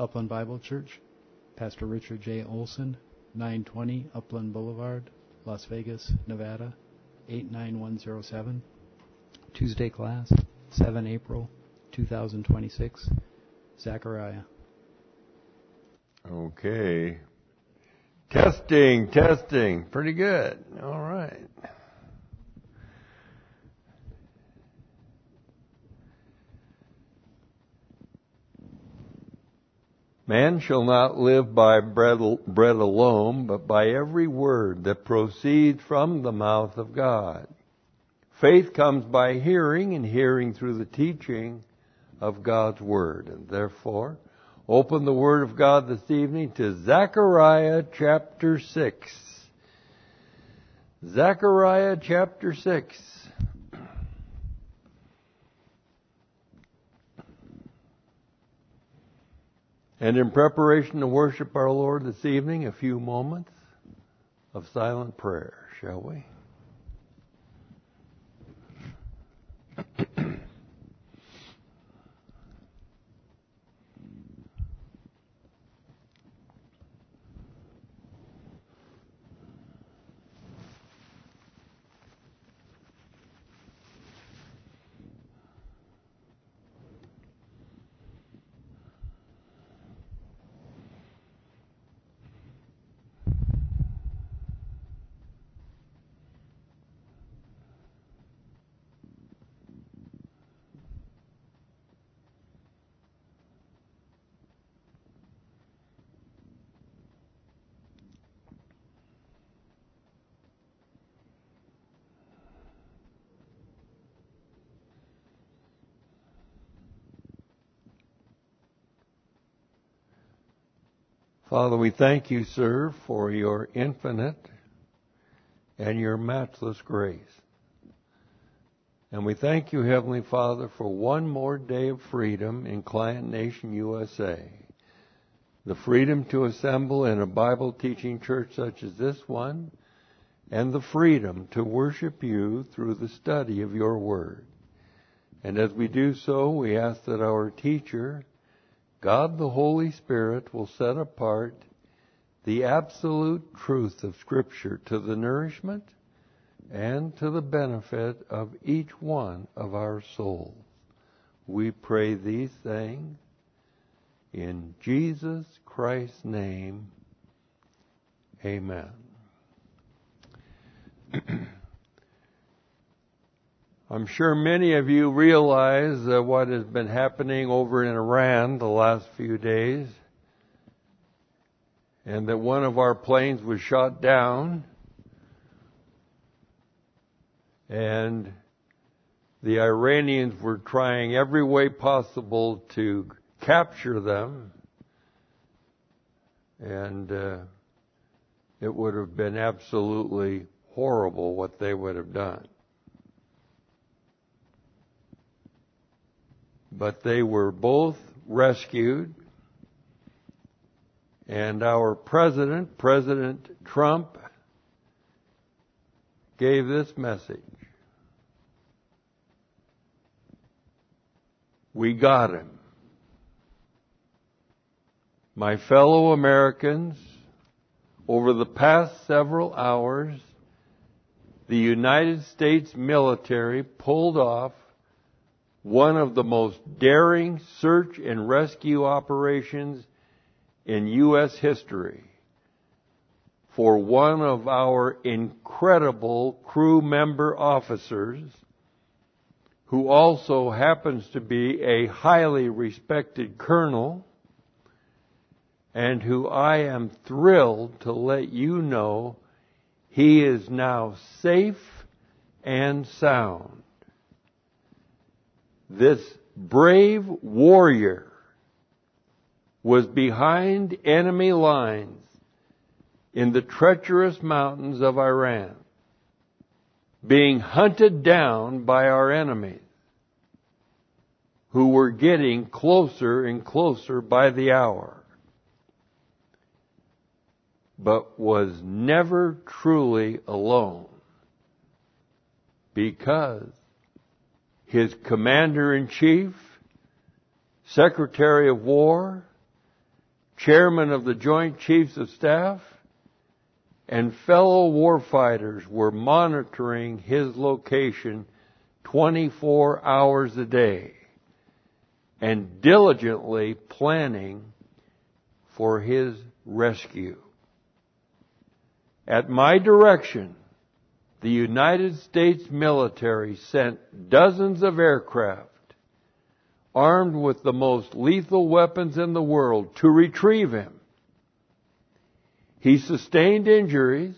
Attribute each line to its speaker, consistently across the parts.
Speaker 1: Upland Bible Church, Pastor Richard J. Olson, 920 Upland Boulevard, Las Vegas, Nevada, 89107. Tuesday class, 7 April 2026. Zechariah.
Speaker 2: Okay. Testing. Pretty good. All right. Man shall not live by bread alone, but by every word that proceeds from the mouth of God. Faith comes by hearing, and hearing through the teaching of God's Word. And therefore, open the Word of God this evening to Zechariah chapter 6. Zechariah chapter 6. And in preparation to worship our Lord this evening, a few moments of silent prayer, shall we? Father, we thank you, sir, for your infinite and your matchless grace. And we thank you, Heavenly Father, for one more day of freedom in Client Nation, USA. The freedom to assemble in a Bible-teaching church such as this one, and the freedom to worship you through the study of your Word. And as we do so, we ask that our teacher, God the Holy Spirit, will set apart the absolute truth of Scripture to the nourishment and to the benefit of each one of our souls. We pray these things in Jesus Christ's name. Amen. I'm sure many of you realize what has been happening over in Iran the last few days, and that one of our planes was shot down, and the Iranians were trying every way possible to capture them, and it would have been absolutely horrible what they would have done. But they were both rescued, and our President Trump, gave this message. We got him. My fellow Americans, over the past several hours, the United States military pulled off one of the most daring search and rescue operations in U.S. history for one of our incredible crew member officers, who also happens to be a highly respected colonel, and who I am thrilled to let you know he is now safe and sound. This brave warrior was behind enemy lines in the treacherous mountains of Iran, being hunted down by our enemies, who were getting closer and closer by the hour, but was never truly alone, because his commander-in-chief, Secretary of War, chairman of the Joint Chiefs of Staff, and fellow warfighters were monitoring his location 24 hours a day and diligently planning for his rescue. At my direction, the United States military sent dozens of aircraft armed with the most lethal weapons in the world to retrieve him. He sustained injuries,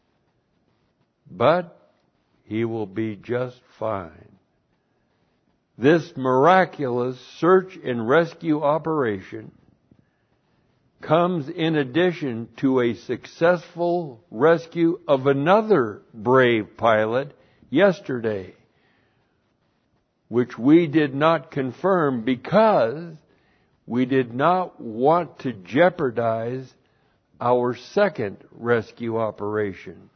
Speaker 2: but he will be just fine. This miraculous search and rescue operation comes in addition to a successful rescue of another brave pilot yesterday, which we did not confirm because we did not want to jeopardize our second rescue operation.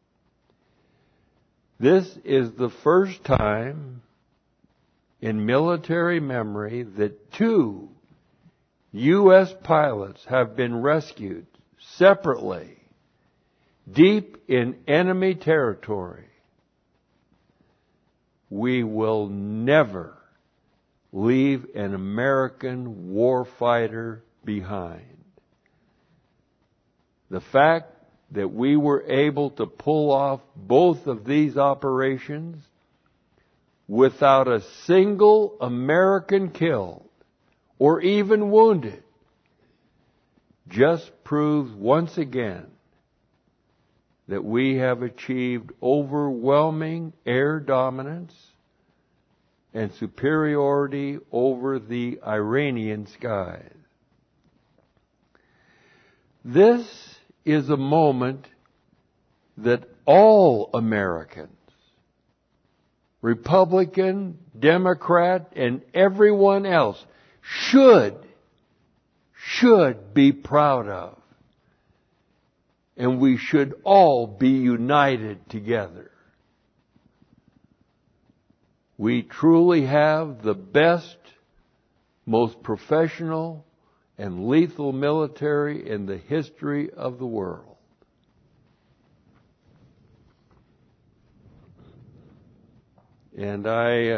Speaker 2: This is the first time in military memory that 2 U.S. pilots have been rescued separately, deep in enemy territory. We will never leave an American warfighter behind. The fact that we were able to pull off both of these operations without a single American killed or even wounded just proves once again that we have achieved overwhelming air dominance and superiority over the Iranian skies. This is a moment that all Americans, Republican, Democrat, and everyone else should be proud of. And we should all be united together. We truly have the best, most professional, and lethal military in the history of the world. And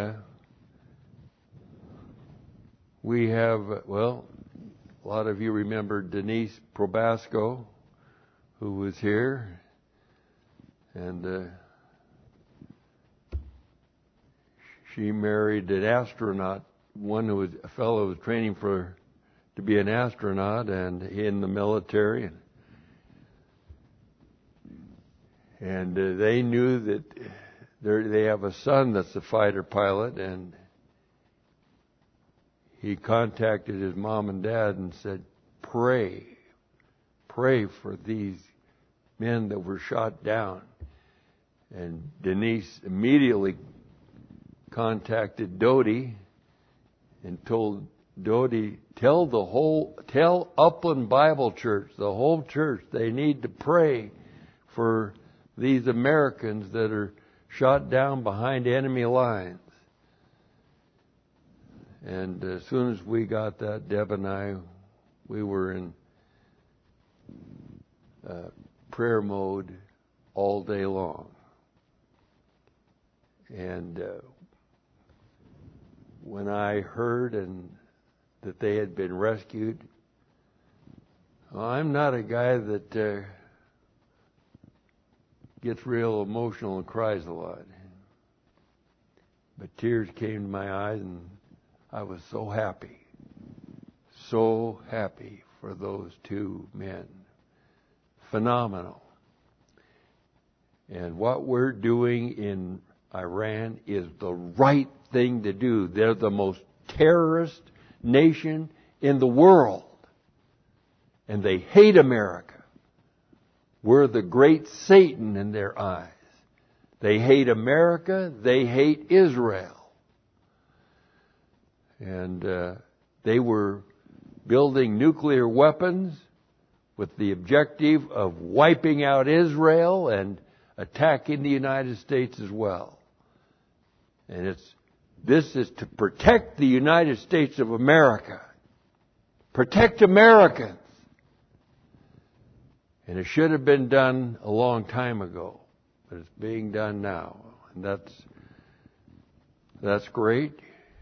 Speaker 2: we have, well, a lot of you remember Denise Probasco, who was here, and she married an astronaut, a fellow who was training to be an astronaut and in the military, and they knew that they have a son that's a fighter pilot, and he contacted his mom and dad and said, pray for these men that were shot down. And Denise immediately contacted Dodie and told Dodie, tell Upland Bible Church, the whole church, they need to pray for these Americans that are shot down behind enemy lines. And as soon as we got that, Deb and I, we were in prayer mode all day long. And when I heard that they had been rescued, I'm not a guy that gets real emotional and cries a lot. But tears came to my eyes, and I was so happy for those 2 men. Phenomenal. And what we're doing in Iran is the right thing to do. They're the most terrorist nation in the world. And they hate America. We're the great Satan in their eyes. They hate America. They hate Israel. And they were building nuclear weapons with the objective of wiping out Israel and attacking the United States as well. And this is to protect the United States of America. Protect Americans. And it should have been done a long time ago, but it's being done now. And that's great.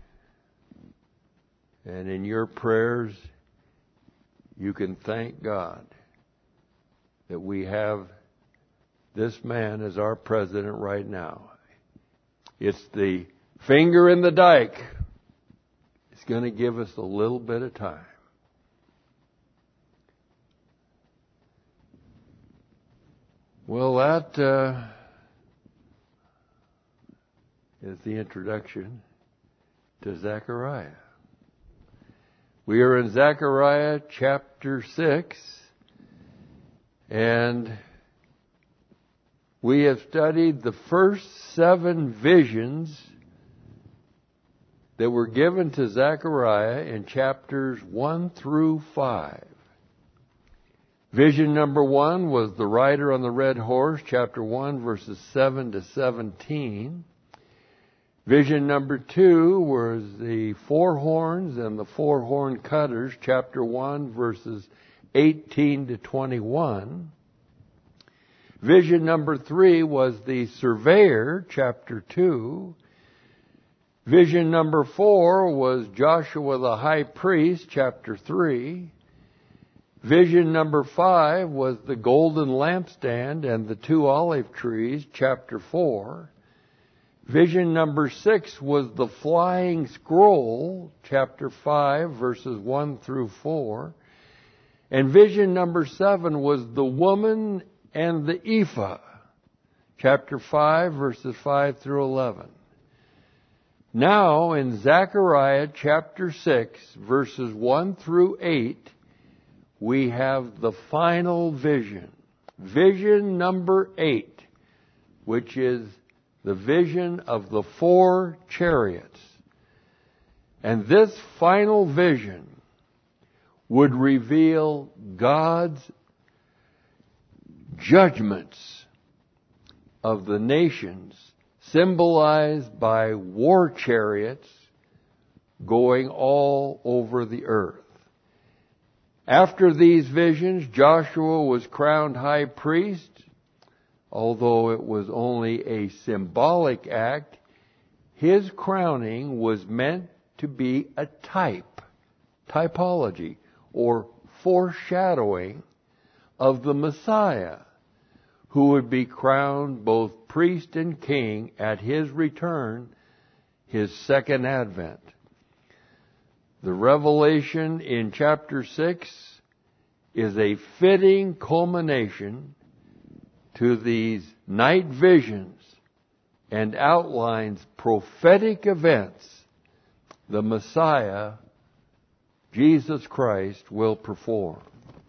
Speaker 2: And in your prayers, you can thank God that we have this man as our president right now. It's the finger in the dike. It's going to give us a little bit of time. Well, that is the introduction to Zechariah. We are in Zechariah chapter 6, and we have studied the first 7 visions that were given to Zechariah in chapters 1 through 5. Vision number 1 was the rider on the red horse, chapter 1, verses 7 to 17. Vision number 2 was the 4 horns and the 4 horn cutters, chapter 1, verses 18 to 21. Vision number 3 was the surveyor, chapter 2. Vision number 4 was Joshua the high priest, chapter 3. Vision number 5 was the golden lampstand and the 2 olive trees, chapter 4. Vision number 6 was the flying scroll, chapter 5, verses 1 through 4. And vision number 7 was the woman and the ephah, chapter 5, verses 5 through 11. Now, in Zechariah chapter 6, verses 1 through 8, we have the final vision. Vision number 8, which is the vision of the 4 chariots. And this final vision would reveal God's judgments of the nations, symbolized by war chariots going all over the earth. After these visions, Joshua was crowned high priest. Although it was only a symbolic act, his crowning was meant to be a typology, or foreshadowing of the Messiah, who would be crowned both priest and king at his return, his second advent. The revelation in chapter 6 is a fitting culmination to these night visions and outlines prophetic events the Messiah, Jesus Christ, will perform.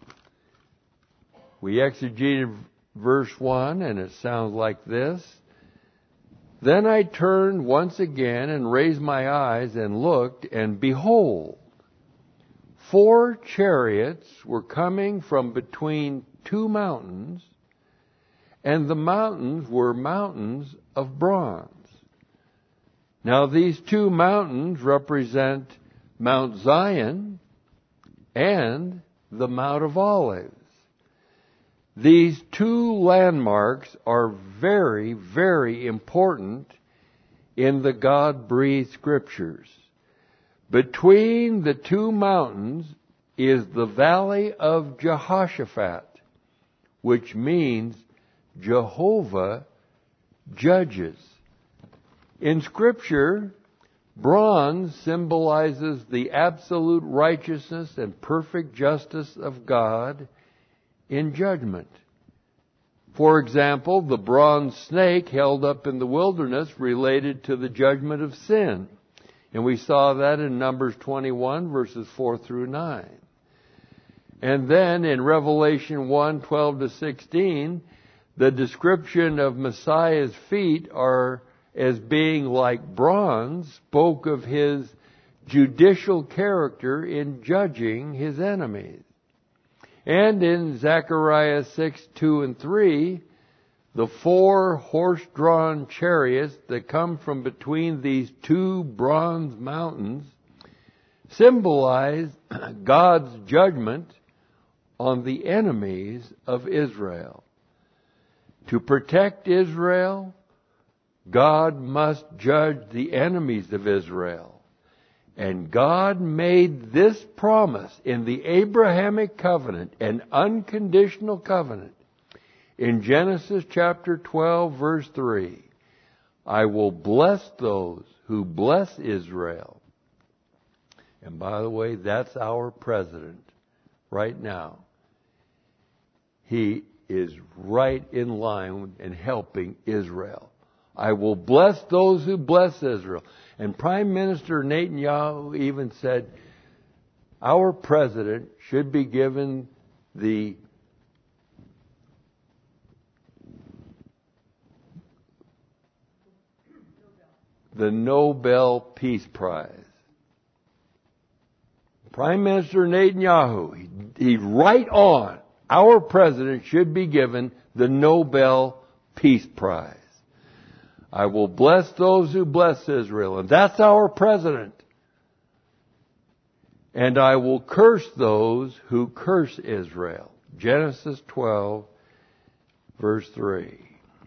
Speaker 2: We exegeted verse 1, and it sounds like this. Then I turned once again and raised my eyes and looked, and behold, 4 chariots were coming from between 2 mountains, and the mountains were mountains of bronze. Now these 2 mountains represent Mount Zion and the Mount of Olives. These 2 landmarks are very, very important in the God-breathed Scriptures. Between the 2 mountains is the Valley of Jehoshaphat, which means Jehovah judges. In Scripture, bronze symbolizes the absolute righteousness and perfect justice of God in judgment. For example, the bronze snake held up in the wilderness related to the judgment of sin. And we saw that in Numbers 21, verses 4 through 9. And then in Revelation 1, 12 to 16, the description of Messiah's feet are as being like bronze, spoke of his judicial character in judging his enemies. And in Zechariah 6, 2 and 3, the 4 horse-drawn chariots that come from between these 2 bronze mountains symbolize God's judgment on the enemies of Israel. To protect Israel, God must judge the enemies of Israel. And God made this promise in the Abrahamic covenant, an unconditional covenant. In Genesis chapter 12, verse 3, I will bless those who bless Israel. And by the way, that's our president right now. He is right in line and helping Israel. I will bless those who bless Israel. And Prime Minister Netanyahu even said, our president should be given the Nobel Peace Prize. Prime Minister Netanyahu, he's right on. Our president should be given the Nobel Peace Prize. I will bless those who bless Israel. And that's our president. And I will curse those who curse Israel. Genesis 12, verse 3.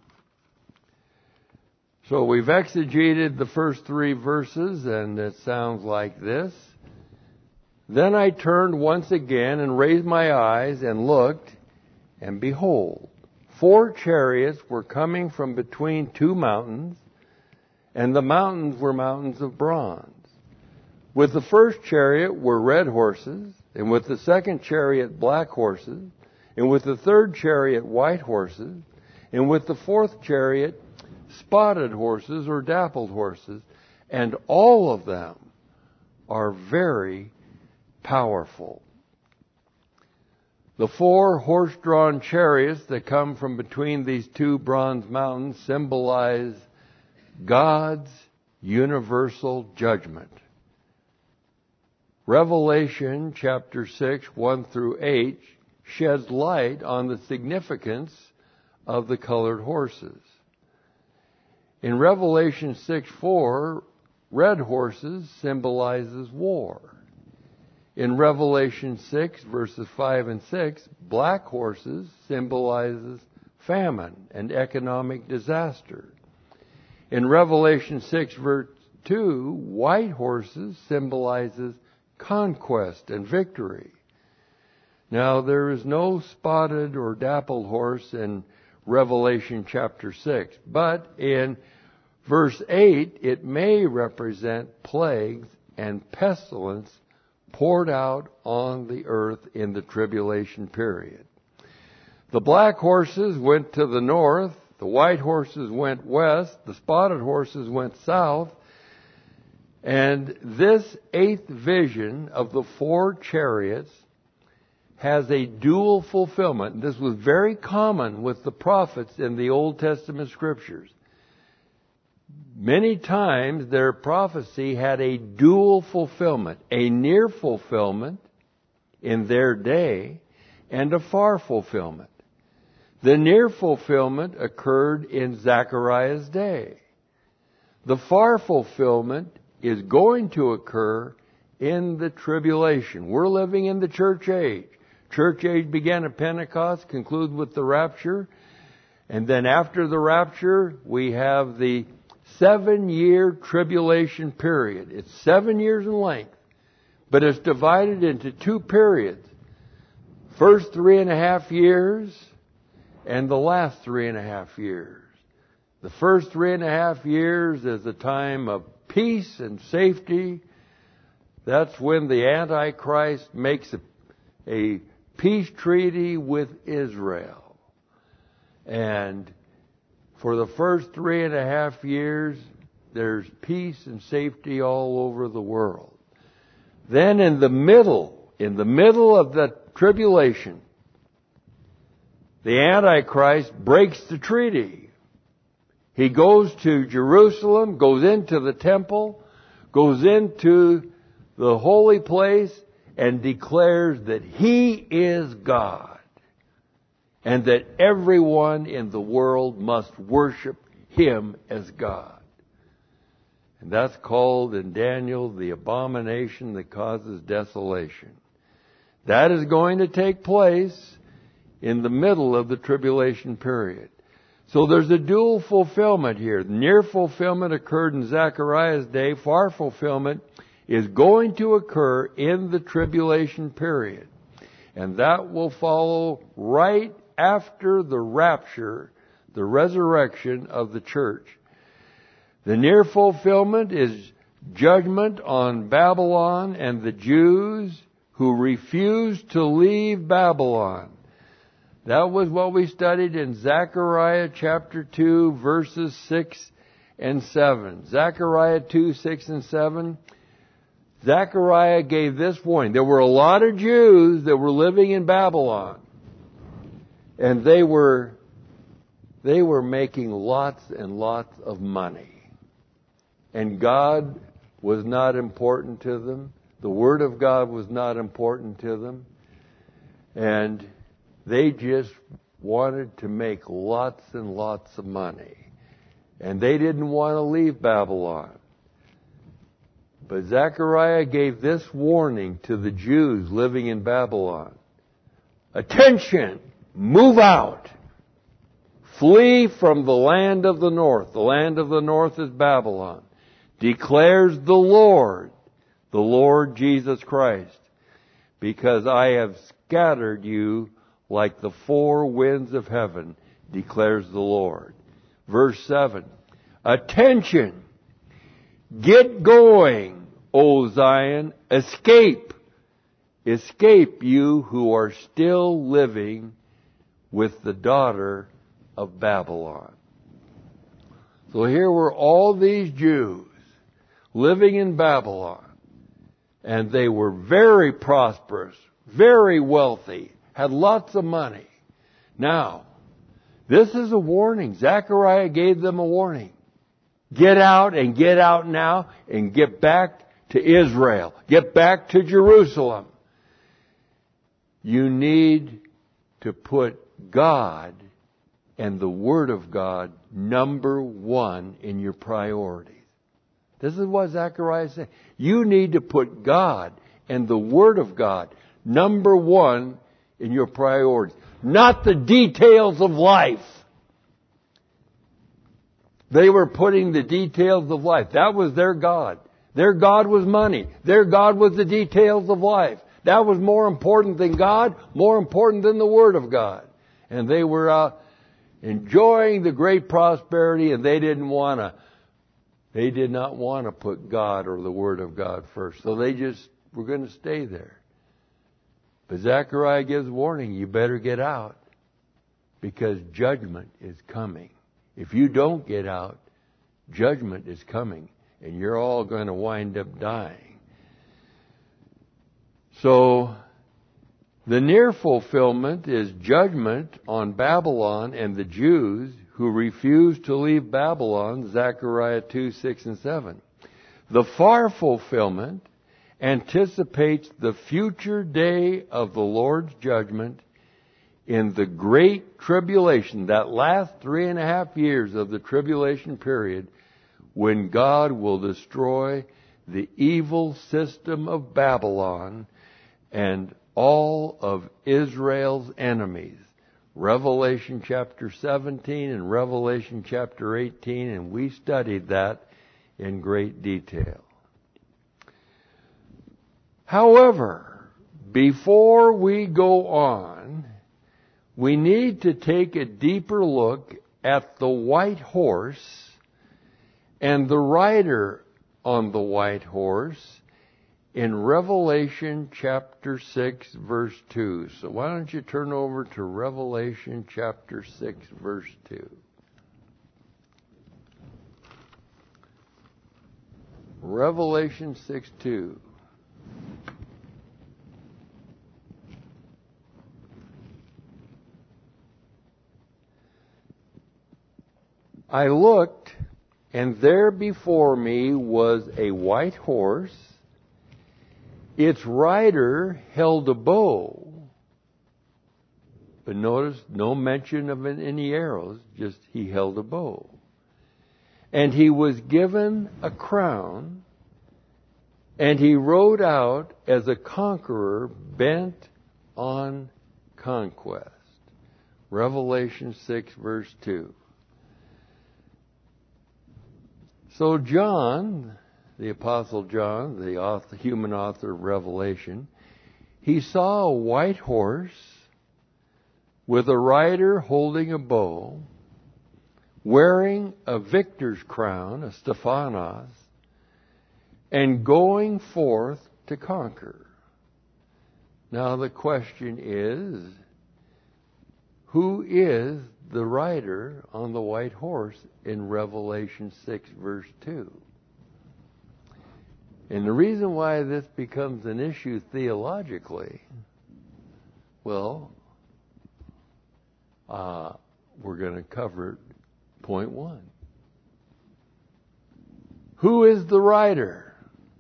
Speaker 2: So we've exegeted the first three verses, and it sounds like this. Then I turned once again and raised my eyes and looked, and behold, 4 chariots were coming from between 2 mountains, and the mountains were mountains of bronze. With the first chariot were red horses, and with the second chariot black horses, and with the third chariot white horses, and with the fourth chariot spotted horses or dappled horses, and all of them are very powerful. The 4 horse-drawn chariots that come from between these 2 bronze mountains symbolize God's universal judgment. Revelation chapter 6, 1 through 8 sheds light on the significance of the colored horses. In Revelation 6:4, red horses symbolizes war. In Revelation 6, verses 5 and 6, black horses symbolizes famine and economic disaster. In Revelation 6, verse 2, white horses symbolizes conquest and victory. Now, there is no spotted or dappled horse in Revelation chapter 6, but in verse 8, it may represent plagues and pestilence poured out on the earth in the tribulation period. The black horses went to the north, the white horses went west, the spotted horses went south, and this 8th vision of the 4 chariots has a dual fulfillment. This was very common with the prophets in the Old Testament scriptures. Many times their prophecy had a dual fulfillment, a near fulfillment in their day and a far fulfillment. The near fulfillment occurred in Zechariah's day. The far fulfillment is going to occur in the tribulation. We're living in the church age. Church age began at Pentecost, concludes with the rapture, and then after the rapture we have the 7-year tribulation period. It's 7 years in length, but it's divided into 2 periods. First 3.5 years and the last 3.5 years. The first 3.5 years is a time of peace and safety. That's when the Antichrist makes a peace treaty with Israel. And for the first 3.5 years, there's peace and safety all over the world. Then in the middle of the tribulation, the Antichrist breaks the treaty. He goes to Jerusalem, goes into the temple, goes into the holy place, and declares that he is God. And that everyone in the world must worship him as God. And that's called in Daniel the abomination that causes desolation. That is going to take place in the middle of the tribulation period. So there's a dual fulfillment here. Near fulfillment occurred in Zechariah's day. Far fulfillment is going to occur in the tribulation period. And that will follow right after the rapture, the resurrection of the church. The near fulfillment is judgment on Babylon and the Jews who refused to leave Babylon. That was what we studied in Zechariah chapter 2, verses 6 and 7. Zechariah 2, 6 and 7. Zechariah gave this warning. There were a lot of Jews that were living in Babylon. And they were making lots and lots of money. And God was not important to them. The Word of God was not important to them. And they just wanted to make lots and lots of money. And they didn't want to leave Babylon. But Zechariah gave this warning to the Jews living in Babylon. Attention! Move out! Flee from the land of the north. The land of the north is Babylon. Declares the Lord Jesus Christ. Because I have scattered you like the four winds of heaven, declares the Lord. Verse 7. Attention! Get going, O Zion. Escape! Escape, you who are still living with the daughter of Babylon. So here were all these Jews living in Babylon. And they were very prosperous, very wealthy, had lots of money. Now, this is a warning. Zechariah gave them a warning. Get out and get out now and get back to Israel. Get back to Jerusalem. You need to put God and the Word of God number one in your priorities. This is what Zechariah said. You need to put God and the Word of God number one in your priorities. Not the details of life. They were putting the details of life. That was their God. Their God was money. Their God was the details of life. That was more important than God, more important than the Word of God. And they were enjoying the great prosperity, and they did not want to put God or the Word of God first. So they just were going to stay there. But Zechariah gives warning, you better get out, because judgment is coming. If you don't get out, judgment is coming, and you're all going to wind up dying. So, the near fulfillment is judgment on Babylon and the Jews who refused to leave Babylon, Zechariah 2, 6, and 7. The far fulfillment anticipates the future day of the Lord's judgment in the great tribulation, that last 3.5 years of the tribulation period, when God will destroy the evil system of Babylon and all of Israel's enemies. Revelation chapter 17 and Revelation chapter 18, and we studied that in great detail. However, before we go on, we need to take a deeper look at the white horse and the rider on the white horse in Revelation chapter 6, verse 2. So why don't you turn over to Revelation chapter 6, verse 2. Revelation 6, 2. I looked, and there before me was a white horse. Its rider held a bow. But notice, no mention of any arrows, just he held a bow. And he was given a crown, and he rode out as a conqueror bent on conquest. Revelation 6, verse 2. So John, the Apostle John, the human author of Revelation, he saw a white horse with a rider holding a bow, wearing a victor's crown, a Stephanos, and going forth to conquer. Now the question is, who is the rider on the white horse in Revelation 6, verse 2? And the reason why this becomes an issue theologically, well, we're going to cover point 1. Who is the rider?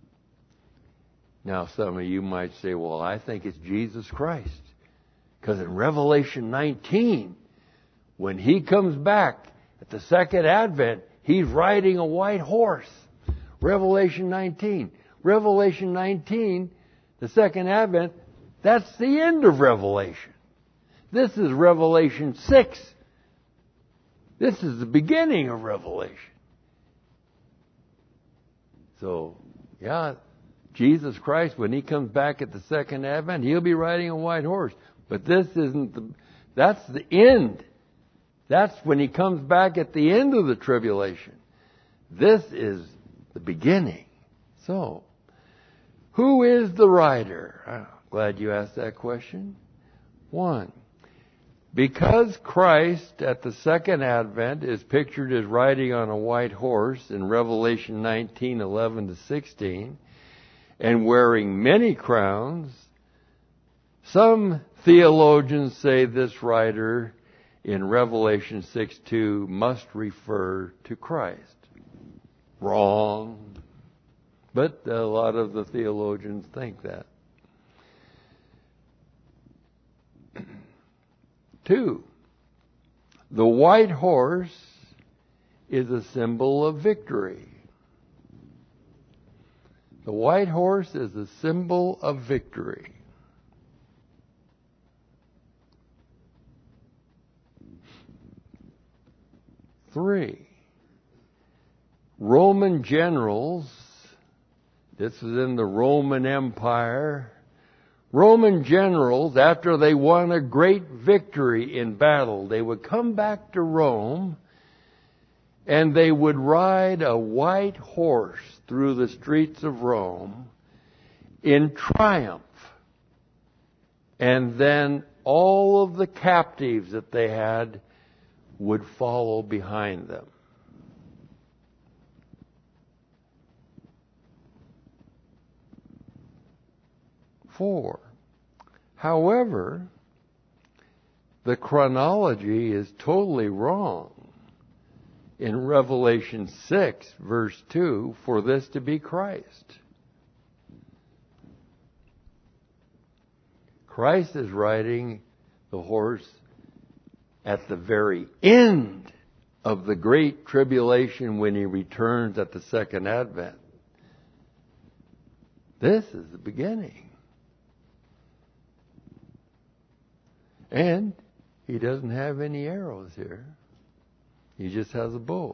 Speaker 2: Now, some of you might say, well, I think it's Jesus Christ. Because in Revelation 19, when He comes back at the second advent, He's riding a white horse. Revelation 19. Revelation 19, the second advent, that's the end of Revelation. This is Revelation 6. This is the beginning of Revelation. So, yeah, Jesus Christ, when He comes back at the second advent, He'll be riding a white horse. But this isn't that's the end. That's when He comes back at the end of the tribulation. This is the beginning. So, who is the rider? I'm glad you asked that question. 1. Because Christ at the second advent is pictured as riding on a white horse in Revelation 19:11-16 and wearing many crowns, some theologians say this rider in Revelation 6:2 must refer to Christ. Wrong. But a lot of the theologians think that. 2. The white horse is a symbol of victory. The white horse is a symbol of victory. 3. Roman generals, this is in the Roman Empire, Roman generals, after they won a great victory in battle, they would come back to Rome and they would ride a white horse through the streets of Rome in triumph. And then all of the captives that they had would follow behind them. However, the chronology is totally wrong in Revelation 6, verse 2, for this to be Christ. Christ is riding the horse at the very end of the great tribulation when He returns at the second advent. This is the beginning. And He doesn't have any arrows here. He just has a bow.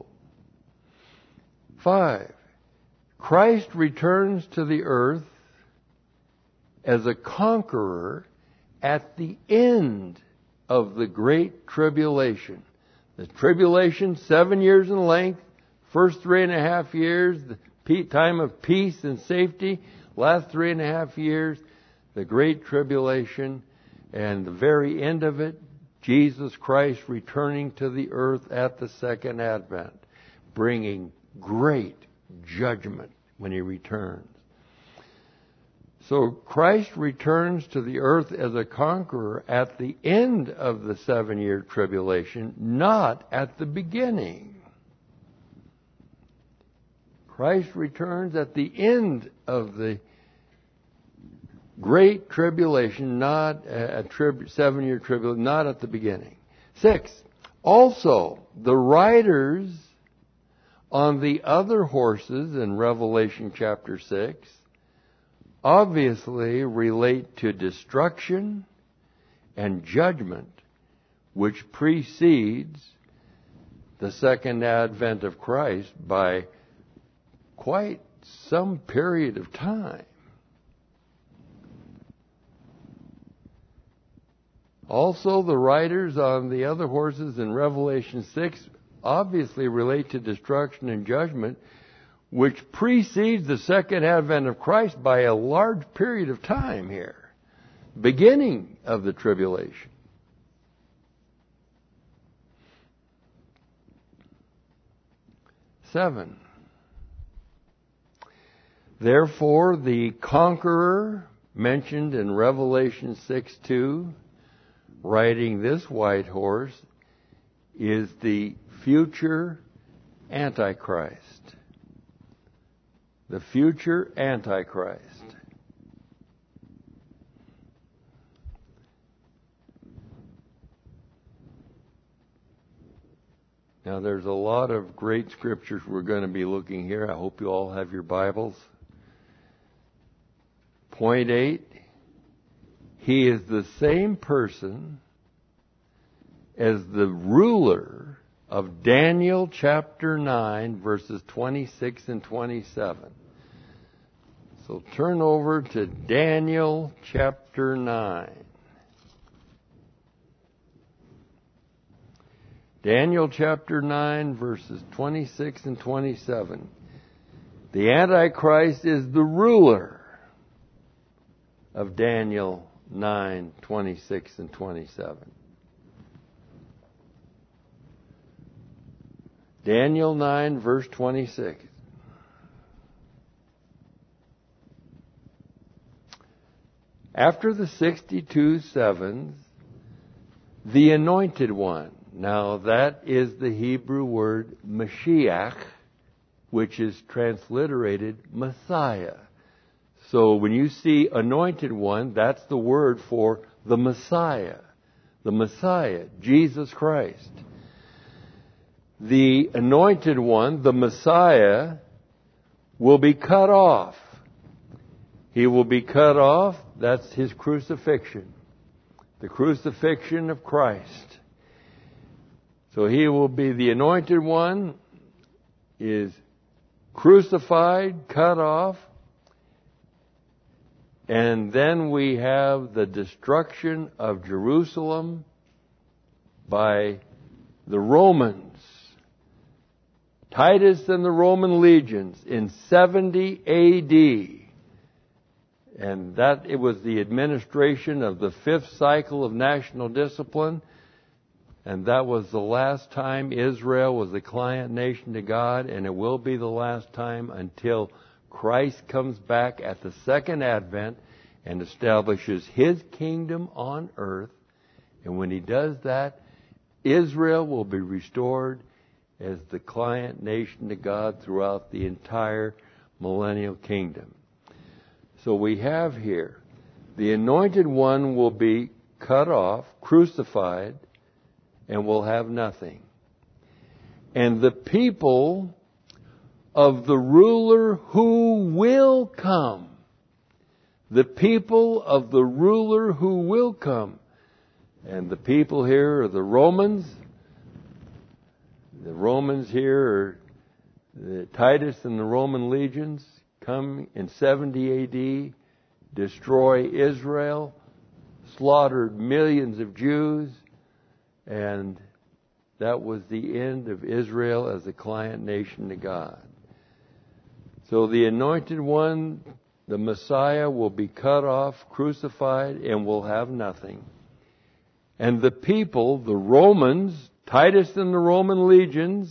Speaker 2: 5. Christ returns to the earth as a conqueror at the end of the great tribulation. The tribulation, 7 years in length, first 3.5 years, the time of peace and safety, last 3.5 years, the great tribulation, and the very end of it, Jesus Christ returning to the earth at the second advent, bringing great judgment when He returns. So Christ returns to the earth as a conqueror at the end of the 7-year tribulation, not at the beginning. Christ returns at the end of the great tribulation, not a 7-year tribulation, not at the beginning. 6. Also, the riders on the other horses in Revelation chapter 6 obviously relate to destruction and judgment which precedes the second advent of Christ by quite some period of time. Also, the riders on the other horses in Revelation 6 obviously relate to destruction and judgment, which precedes the second advent of Christ by a large period of time here, beginning of the tribulation. Seven. Therefore, the conqueror mentioned in Revelation 6:2, riding this white horse, is the future Antichrist. The future Antichrist. Now, there's a lot of great scriptures we're going to be looking here. I hope you all have your Bibles. Point 8, he is the same person as the ruler of Daniel chapter 9, verses 26 and 27. So turn over to Daniel chapter 9. Daniel chapter 9, verses 26 and 27. The Antichrist is the ruler of Daniel 9, 26 and 27. Daniel 9, verse 26. After the 62 sevens, the Anointed One. Now that is the Hebrew word Mashiach, which is transliterated Messiah. So when you see Anointed One, that's the word for the Messiah. The Messiah, Jesus Christ. The Anointed One, the Messiah, will be cut off. He will be cut off. That's his crucifixion. The crucifixion of Christ. So he will be the Anointed One, is crucified, cut off. And then we have the destruction of Jerusalem by the Romans. Titus and the Roman legions in 70 A.D. And that it was the administration of the fifth cycle of national discipline. And that was the last time Israel was a client nation to God. And it will be the last time until Christ comes back at the second advent and establishes his kingdom on earth. And when he does that, Israel will be restored as the client nation to God throughout the entire millennial kingdom. So we have here, the Anointed One will be cut off, crucified, and will have nothing. And the people of the ruler who will come, the people of the ruler who will come, and the people here are the Romans. The Romans here are Titus and the Roman legions come in 70 A.D., destroy Israel, slaughtered millions of Jews, and that was the end of Israel as a client nation to God. So the Anointed One, the Messiah, will be cut off, crucified, and will have nothing. And the people, the Romans, Titus and the Roman legions,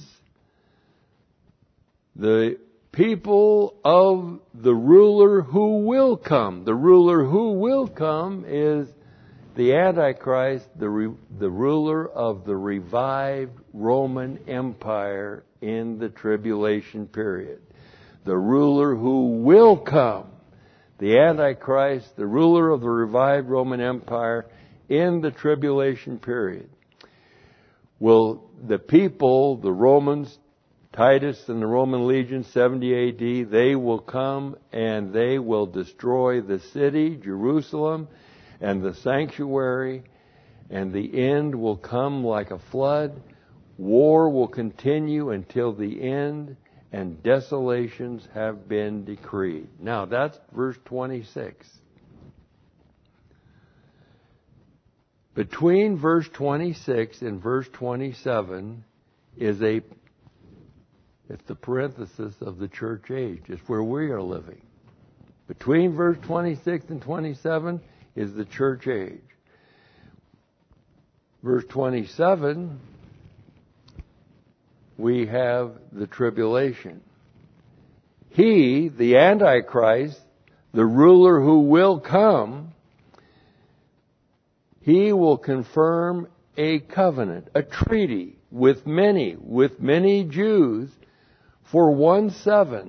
Speaker 2: the people of the ruler who will come. The ruler who will come is the Antichrist, the ruler of the revived Roman Empire in the tribulation period. The ruler who will come, the Antichrist, the ruler of the revived Roman Empire in the tribulation period. Will the people, the Romans, Titus and the Roman legion, 70 A.D., they will come and they will destroy the city, Jerusalem, and the sanctuary, and the end will come like a flood. War will continue until the end, and desolations have been decreed. Now, that's verse 26. Between verse 26 and verse 27 is it's the parenthesis of the church age. It's where we are living. Between verse 26 and 27 is the church age. Verse 27, we have the tribulation. He, the Antichrist, the ruler who will come, he will confirm a covenant, a treaty with many Jews for 7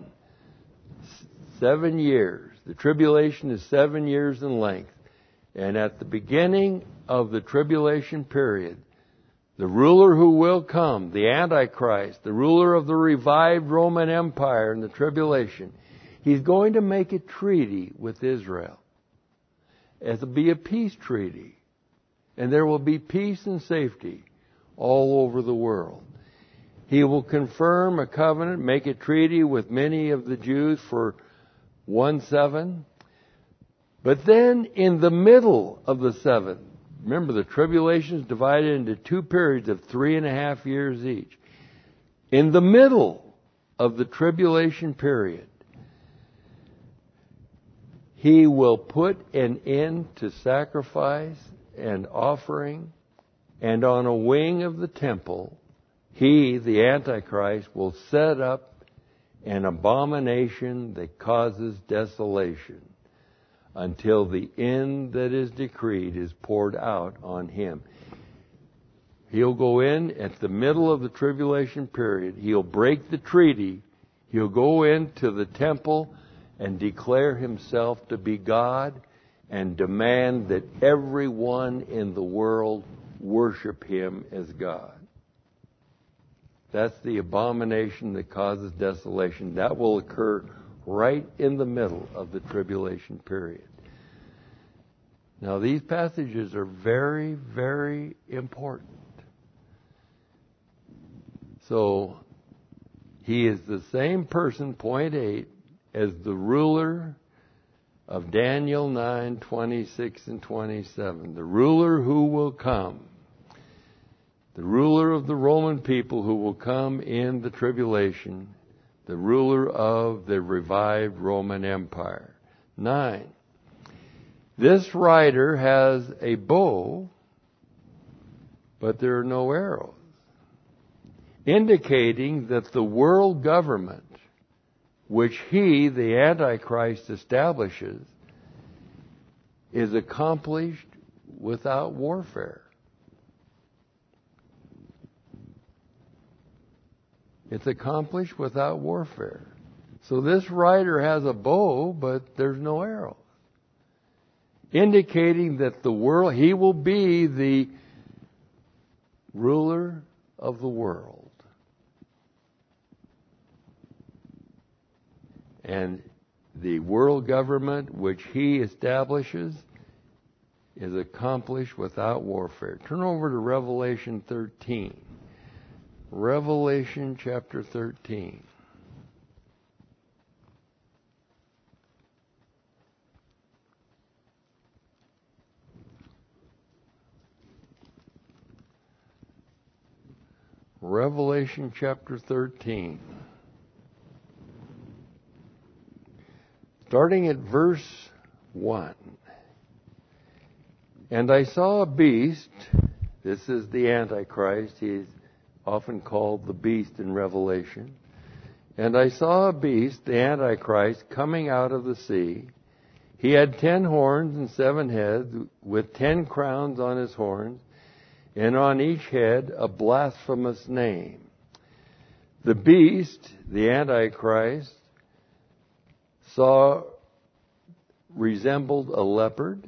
Speaker 2: years. The tribulation is 7 years in length. And at the beginning of the tribulation period, the ruler who will come, the Antichrist, the ruler of the revived Roman Empire in the tribulation, he's going to make a treaty with Israel. It'll be a peace treaty. And there will be peace and safety all over the world. He will confirm a covenant, make a treaty with many of the Jews for 7. But then in the middle of the 7th, remember the tribulation is divided into 2 periods of 3.5 years each. In the middle of the tribulation period, he will put an end to sacrifice and offering, and on a wing of the temple, he, the Antichrist, will set up an abomination that causes desolation until the end that is decreed is poured out on him. He'll go in at the middle of the tribulation period. He'll break the treaty. He'll go into the temple and declare himself to be God and demand that everyone in the world worship him as God. That's the abomination that causes desolation. That will occur right in the middle of the tribulation period. Now, these passages are very, very important. So, he is the same person, point 8, as the ruler of Daniel 9, 26 and 27. The ruler who will come. The ruler of the Roman people who will come in the tribulation. The ruler of the revived Roman Empire. 9. This rider has a bow, but there are no arrows, indicating that the world government, which he, the Antichrist, establishes, is accomplished without warfare. It's accomplished without warfare. So this rider has a bow, but there's no arrows, indicating that the world, he will be the ruler of the world. And the world government which he establishes is accomplished without warfare. Turn over to Revelation 13. Revelation chapter 13. Revelation chapter 13. Starting at verse 1. And I saw a beast. This is the Antichrist. He's often called the beast in Revelation. And I saw a beast, the Antichrist, coming out of the sea. He had 10 horns and 7 heads, with 10 crowns on his horns, and on each head a blasphemous name. The beast, the Antichrist, resembled a leopard,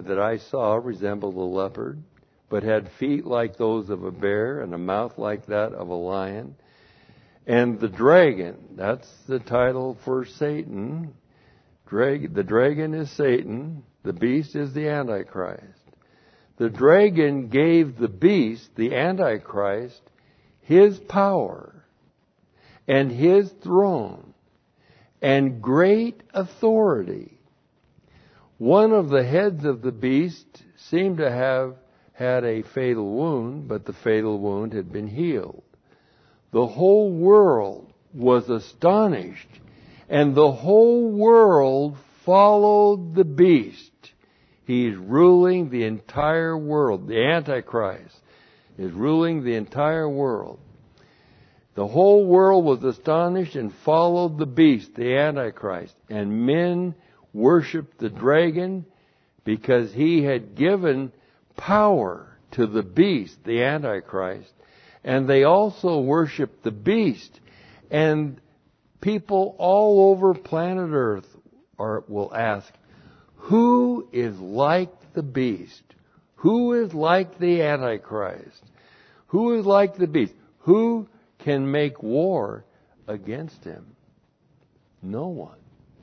Speaker 2: but had feet like those of a bear and a mouth like that of a lion. And the dragon, that's the title for Satan. The dragon is Satan. The beast is the Antichrist. the dragon gave the beast, the Antichrist, his power and his throne and great authority. One of the heads of the beast seemed to have had a fatal wound, but the fatal wound had been healed. The whole world was astonished, and the whole world followed the beast. He's ruling the entire world. The Antichrist is ruling the entire world. The whole world was astonished and followed the beast, the Antichrist. And men worshipped the dragon because he had given power to the beast, the Antichrist. And they also worshipped the beast. And people all over planet Earth will ask, who is like the beast? Who is like the Antichrist? Who is like the beast? Who can make war against him? No one.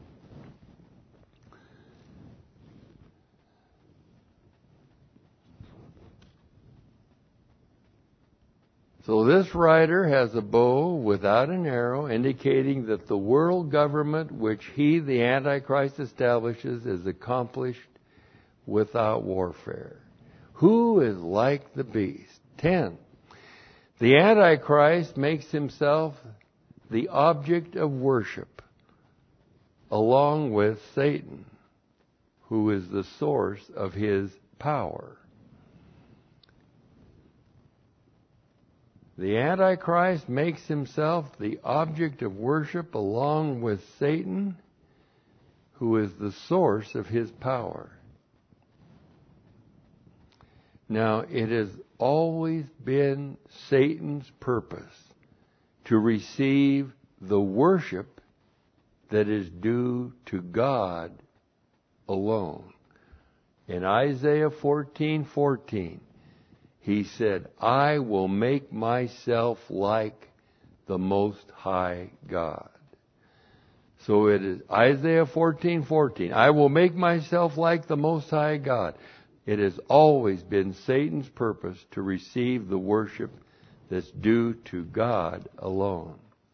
Speaker 2: So this rider has a bow without an arrow, indicating that the world government which he, the Antichrist, establishes is accomplished without warfare. Who is like the beast? 10. The Antichrist makes himself the object of worship, along with Satan, who is the source of his power. The Antichrist makes himself the object of worship along with Satan, who is the source of his power. Now, it has always been Satan's purpose to receive the worship that is due to God alone. In Isaiah 14:14, he said, I will make myself like the Most High God. So it is Isaiah 14:14. I will make myself like the Most High God. It has always been Satan's purpose to receive the worship that's due to God alone.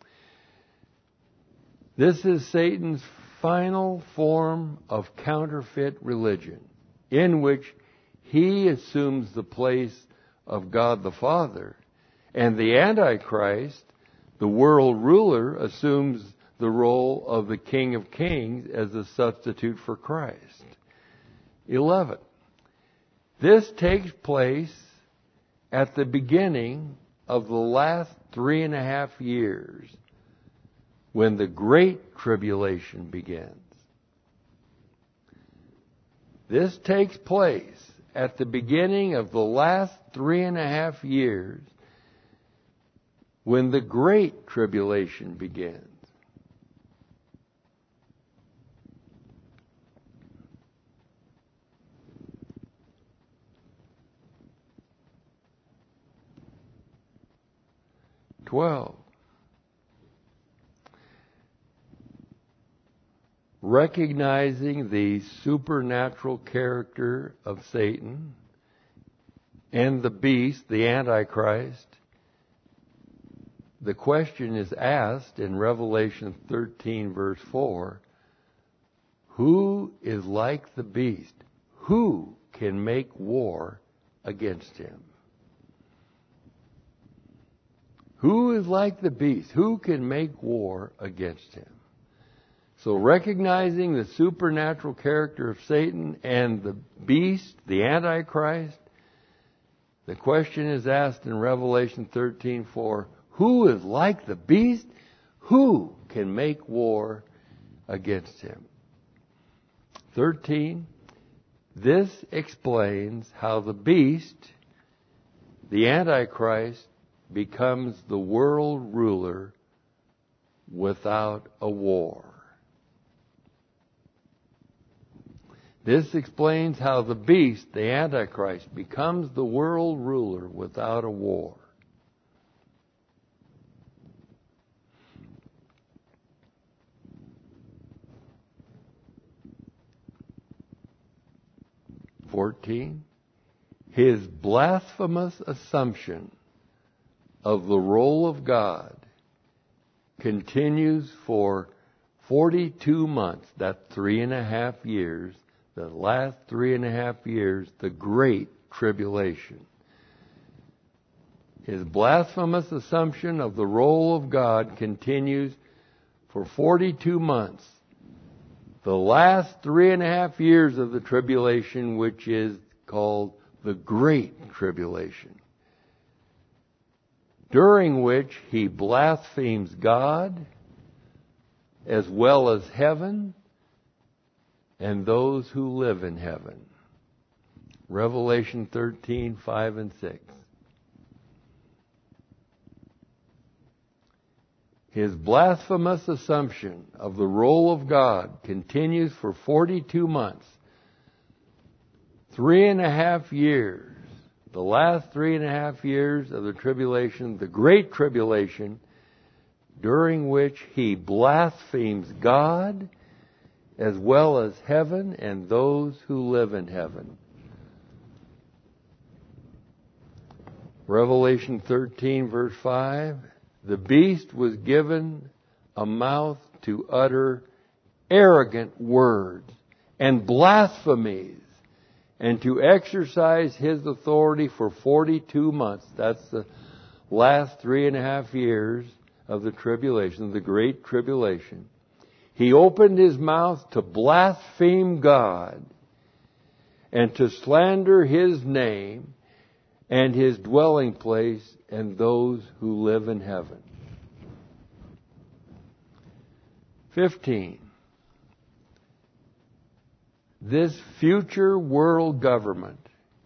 Speaker 2: This is Satan's final form of counterfeit religion, in which he assumes the place of God the Father, and the Antichrist, the world ruler, assumes the role of the King of Kings as a substitute for Christ. 11. This takes place at the beginning of the last 3.5 years, when the Great Tribulation begins. This takes place at the beginning of the last 3.5 years, when the Great Tribulation begins. Recognizing the supernatural character of Satan and the beast, the Antichrist, the question is asked in Revelation 13, verse 4, who is like the beast? Who can make war against him? Who is like the beast? Who can make war against him? So recognizing the supernatural character of Satan and the beast, the Antichrist, the question is asked in Revelation 13:4, who is like the beast? Who can make war against him? 13, this explains how the beast, the Antichrist, becomes the world ruler without a war. This explains how the beast, the Antichrist, becomes the world ruler without a war. His blasphemous assumption of the role of God continues for 42 months. That's 3.5 years. The last 3.5 years, the Great Tribulation. His blasphemous assumption of the role of God continues for 42 months. The last 3.5 years of the tribulation, which is called the Great Tribulation, during which he blasphemes God as well as heaven and those who live in heaven. Revelation 13:5 and 6. His blasphemous assumption of the role of God continues for 42 months. 3.5 years. The last 3.5 years of the tribulation, the Great Tribulation, during which he blasphemes God as well as heaven and those who live in heaven. Revelation 13, verse 5. The beast was given a mouth to utter arrogant words and blasphemies, and to exercise his authority for 42 months. That's the last 3.5 years of the tribulation, the Great Tribulation. He opened his mouth to blaspheme God and to slander his name and his dwelling place and those who live in heaven. 15. This future world government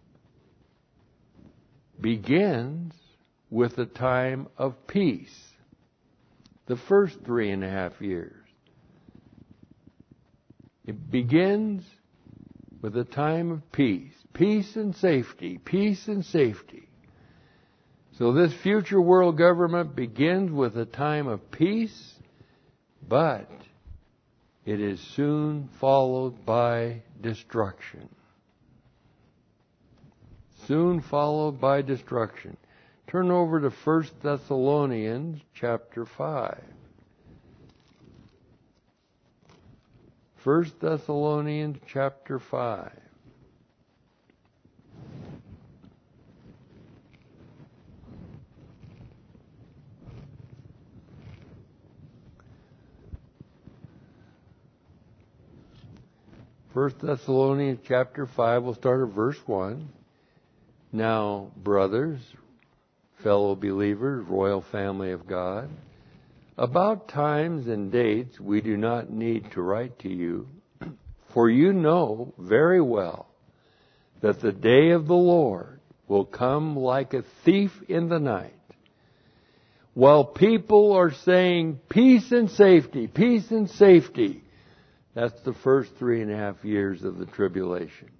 Speaker 2: begins with a time of peace. The first 3.5 years. It begins with a time of peace. Peace and safety. Peace and safety. So this future world government begins with a time of peace, but it is soon followed by destruction. Soon followed by destruction. Turn over to 1 Thessalonians chapter 5. 1 Thessalonians chapter 5. First Thessalonians chapter 5, we'll start at verse 1. Now, brothers, fellow believers, royal family of God, about times and dates we do not need to write to you, for you know very well that the day of the Lord will come like a thief in the night. While people are saying peace and safety, peace and safety, that's the first 3.5 years of the tribulation.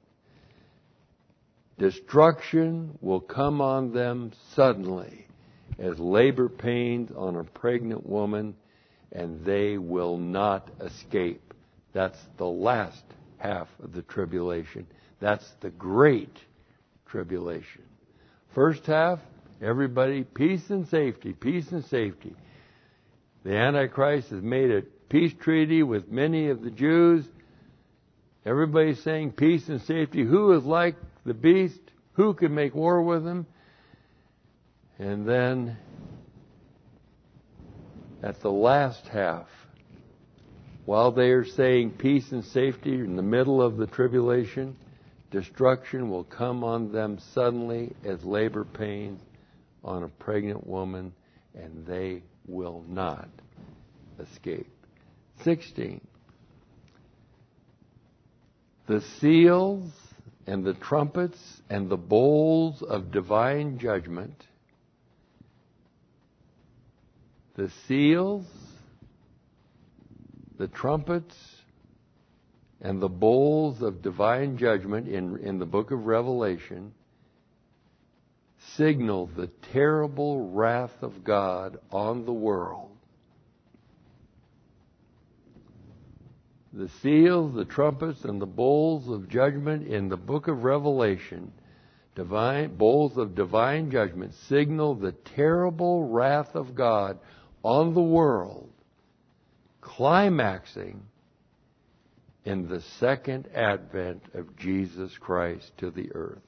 Speaker 2: Destruction will come on them suddenly as labor pains on a pregnant woman, and they will not escape. That's the last half of the tribulation. That's the Great Tribulation. First half, everybody, peace and safety, peace and safety. The Antichrist has made a peace treaty with many of the Jews. Everybody's saying peace and safety. Who is like the beast? Who can make war with him? And then at the last half, while they are saying peace and safety in the middle of the tribulation, destruction will come on them suddenly as labor pains on a pregnant woman, and they will not escape. 16. The seals and the trumpets and the bowls of divine judgment. The seals, the trumpets, and the bowls of divine judgment in the book of Revelation signal the terrible wrath of God on the world. The seals, the trumpets, and the bowls of judgment in the book of Revelation bowls of divine judgment signal the terrible wrath of God on the world, climaxing in the second advent of Jesus Christ to the earth.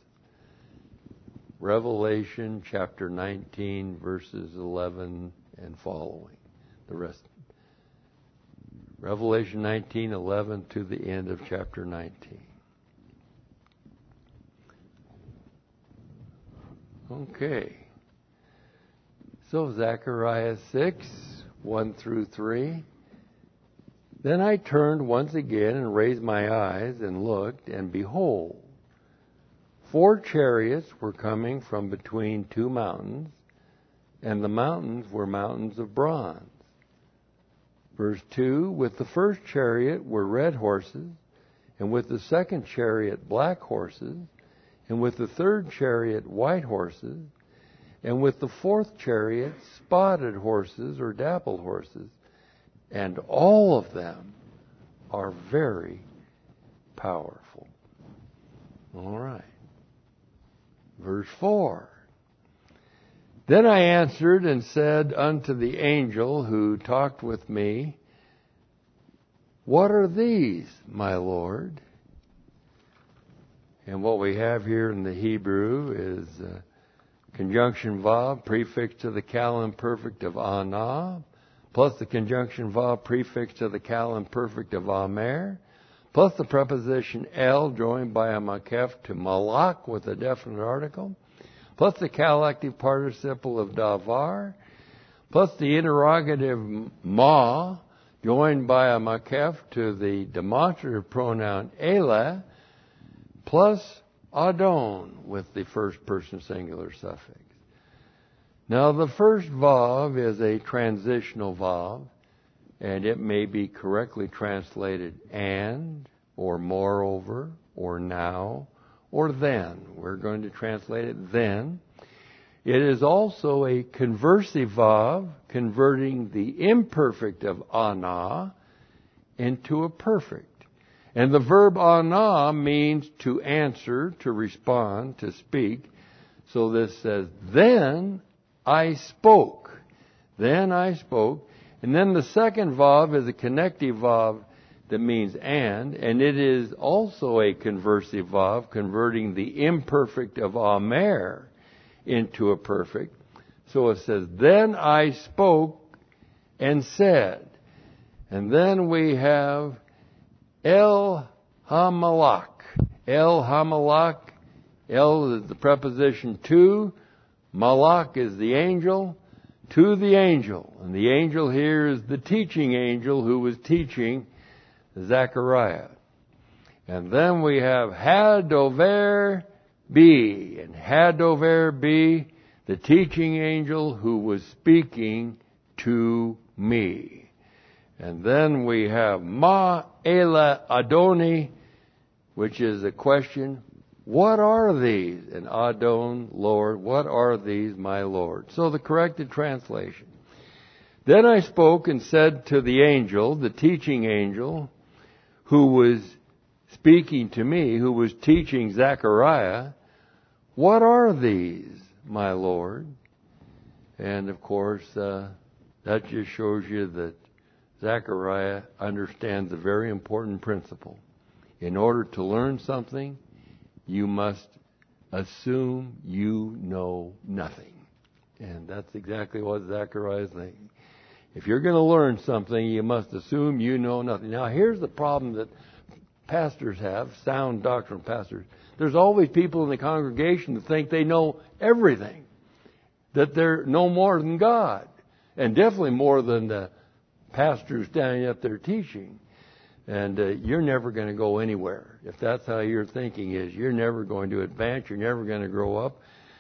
Speaker 2: Revelation chapter 19, verses 11 and following. The rest. Revelation 19:11 to the end of chapter 19. Okay. So Zechariah 6, 1 through 3. Then I turned once again and raised my eyes and looked, and behold, 4 chariots were coming from between 2 mountains, and the mountains were mountains of bronze. Verse 2, with the first chariot were red horses, and with the second chariot black horses, and with the third chariot white horses, and with the fourth chariot spotted horses or dappled horses. And all of them are very powerful. All right. Verse 4. Then I answered and said unto the angel who talked with me, what are these, my Lord? And what we have here in the Hebrew is conjunction vav prefix to the cal imperfect of ana, plus the conjunction vav prefix to the cal imperfect of amer, plus the preposition el joined by a makef to malak with a definite article, plus the cal active participle of davar, plus the interrogative ma joined by a makef to the demonstrative pronoun ele, plus adon with the first person singular suffix. Now the first vav is a transitional vav, and it may be correctly translated and, or moreover, or now, or then. We're going to translate it then. It is also a conversive vav, converting the imperfect of ana into a perfect. And the verb ana means to answer, to respond, to speak. So this says, then I spoke. Then I spoke. And then the second vav is a connective vav that means and it is also a conversive vav, converting the imperfect of amer into a perfect. So it says, then I spoke and said. And then we have El Hamalak. El Hamalak. El is the preposition to. Malak is the angel. To the angel. And the angel here is the teaching angel who was teaching Zechariah. And then we have Hadover B. And Hadover B, the teaching angel who was speaking to me. And then we have Ma Ela Adoni, which is a question, what are these? And Adon, Lord, what are these, my Lord? So the corrected translation. Then I spoke and said to the angel, the teaching angel, who was speaking to me, who was teaching Zechariah, what are these, my Lord? And of course, that just shows you that Zechariah understands a very important principle. In order to learn something, you must assume you know nothing. And that's exactly what Zechariah is thinking. If you're going to learn something, you must assume you know nothing. Now, here's the problem that pastors have, sound doctrinal pastors. There's always people in the congregation that think they know everything, that they're no more than God, and definitely more than the pastor standing up there teaching. And you're never going to go anywhere. If that's how your thinking is, you're never going to advance. You're never going to grow up.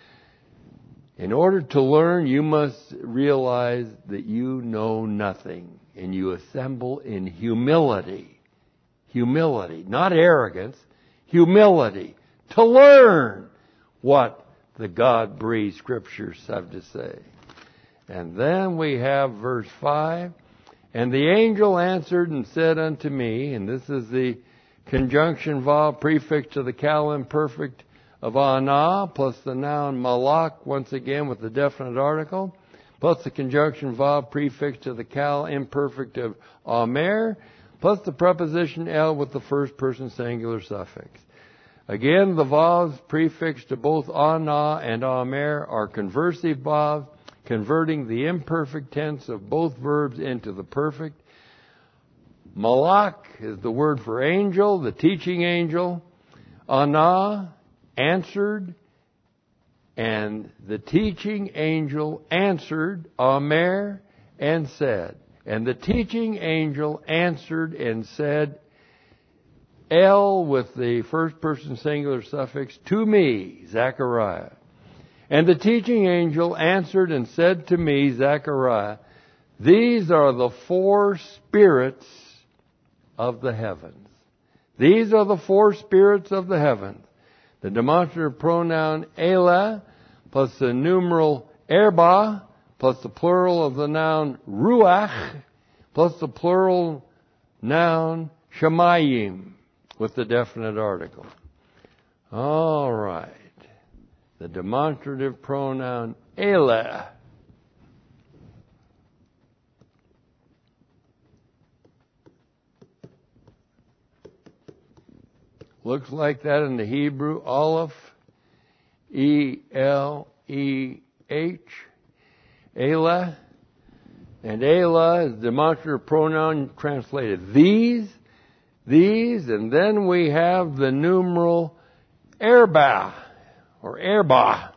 Speaker 2: In order to learn, you must realize that you know nothing. And you assemble in humility. Humility, not arrogance. Humility. To learn what the God-breathed Scriptures have to say. And then we have verse 5. And the angel answered and said unto me, and this is the conjunction vav prefix to the cal imperfect of ana, plus the noun malak, once again with the definite article, plus the conjunction vav prefixed to the kal imperfect of amer, plus the preposition el with the first person singular suffix. Again, the vavs prefixed to both ana and amer are conversive vavs, converting the imperfect tense of both verbs into the perfect. Malak is the word for angel, the teaching angel. Ana, answered, and the teaching angel answered, amer, and said. And the teaching angel answered and said, El with the first person singular suffix, to me, Zechariah. And the teaching angel answered and said to me, Zechariah, these are the four spirits of the heavens. These are the four spirits of the heavens. The demonstrative pronoun Elah, plus the numeral Erba, plus the plural of the noun Ruach, plus the plural noun Shemayim, with the definite article. All right. The demonstrative pronoun Elah. Looks like that in the Hebrew, Aleph, E-L-E-H, Elah. And Elah is demonstrative pronoun translated these, and then we have the numeral Erba, or Erba.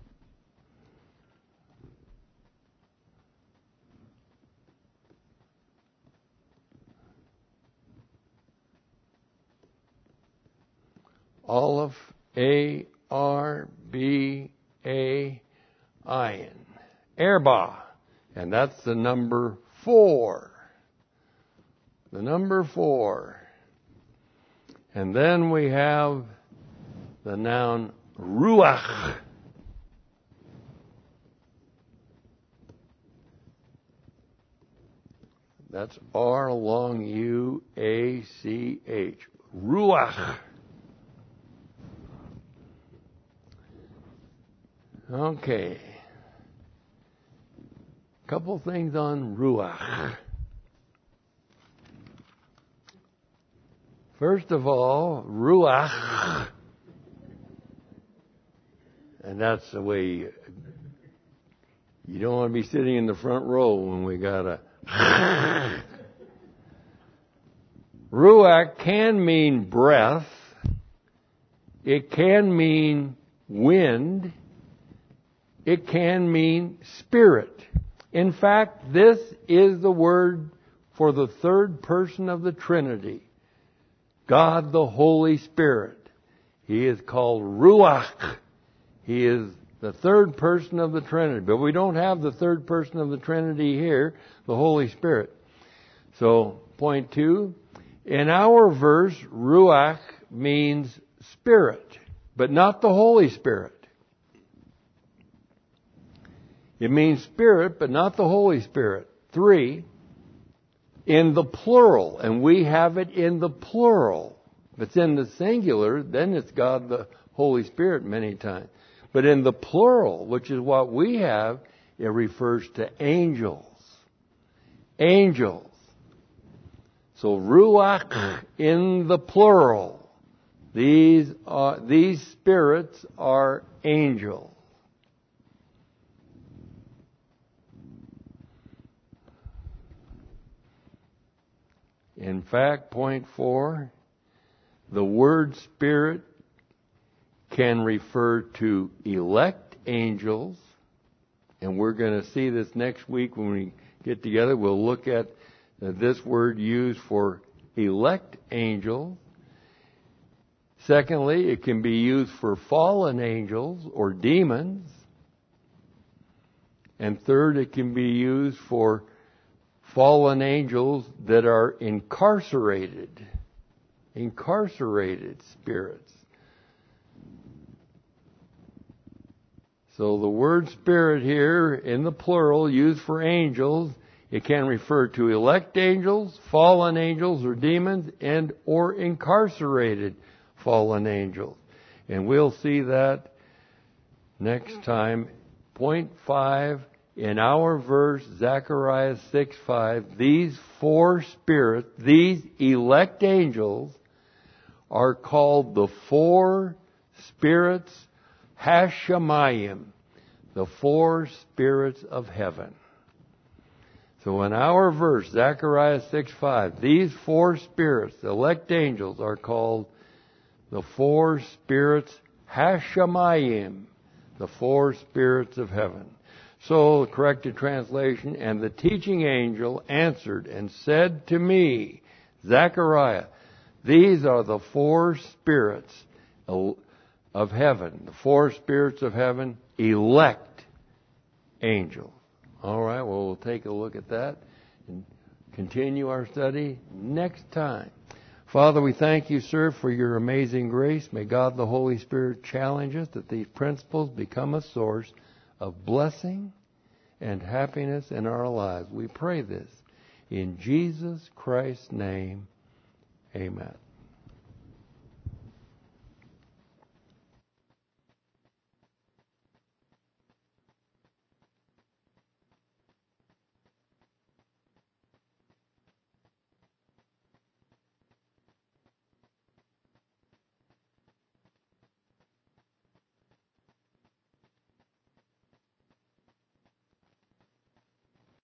Speaker 2: Aleph, A-R-B-A-I-N. Erba. And that's the number 4. The number 4. And then we have the noun Ruach. That's R long U-A-C-H. Ruach. Okay. Couple things on Ruach. First of all, Ruach, and that's the way you don't want to be sitting in the front row when we got a Ruach can mean breath. It can mean wind. It can mean spirit. In fact, this is the word for the third person of the Trinity, God the Holy Spirit. He is called Ruach. He is the third person of the Trinity. But we don't have the third person of the Trinity here, the Holy Spirit. So, point 2, in our verse, Ruach means spirit, but not the Holy Spirit. It means spirit, but not the Holy Spirit. 3, in the plural, and we have it in the plural. If it's in the singular, then it's God the Holy Spirit many times. But in the plural, which is what we have, it refers to angels. Angels. So Ruach in the plural. These spirits are angels. In fact, point 4, the word spirit can refer to elect angels, and we're going to see this next week when we get together. We'll look at this word used for elect angels. Secondly, it can be used for fallen angels or demons. And third, it can be used for fallen angels that are incarcerated spirits. So the word spirit here in the plural used for angels, it can refer to elect angels, fallen angels or demons, and or incarcerated fallen angels. And we'll see that next time. Point 5, in our verse, Zechariah 6:5, these four spirits, these elect angels, are called the four spirits Hashemayim, the four spirits of heaven. So in our verse, Zechariah 6:5, these four spirits, the elect angels, are called the four spirits Hashemayim, the four spirits of heaven. So, the corrected translation, and the teaching angel answered and said to me, Zechariah, these are the four spirits of heaven, the four spirits of heaven, elect angels. All right, well, we'll take a look at that and continue our study next time. Father, we thank you, sir, for your amazing grace. May God the Holy Spirit challenge us that these principles become a source of blessing and happiness in our lives. We pray this in Jesus Christ's name. Amen.